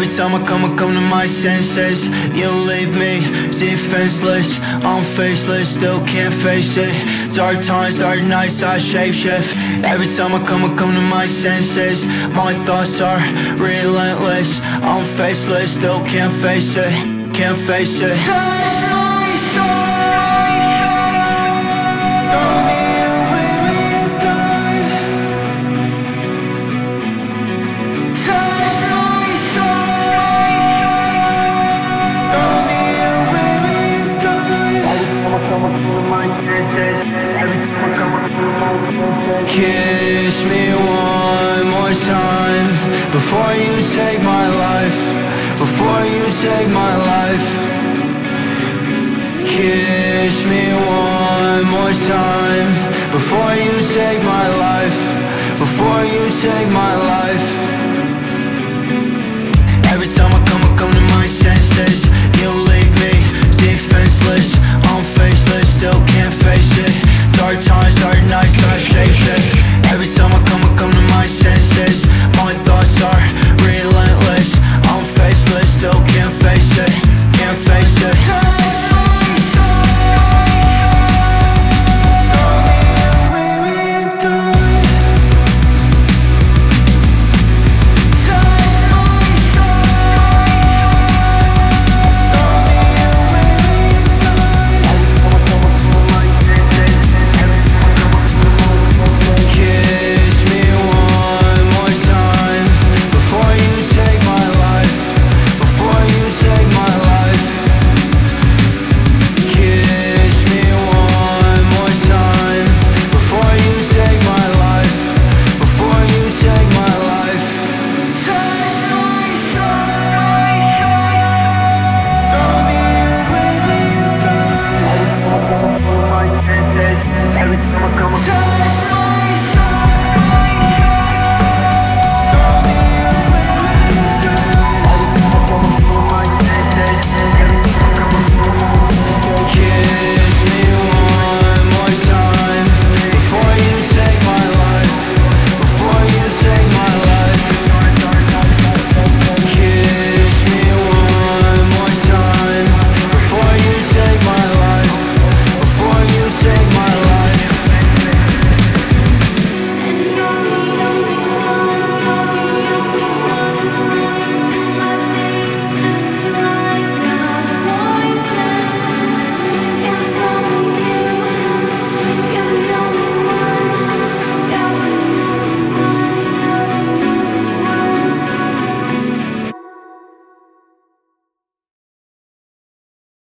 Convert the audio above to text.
Every time I come to my senses. You leave me defenseless, I'm faceless, still can't face it. Dark times, dark nights, I shapeshift. Every time I come to my senses. My thoughts are relentless, I'm faceless, still can't face it, can't face it. Touch my soul. Kiss me one more time before you take my life, before you take my life. Kiss me one more time before you take my life, before you take my life.